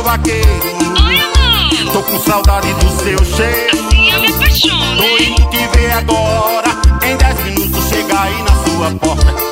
vaqueiro. Oi, amor. Tô com saudade do seu cheiro. Assim eu me apaixono, Tô hein? indo te ver agora. Em 10 minutos chega aí na sua porta.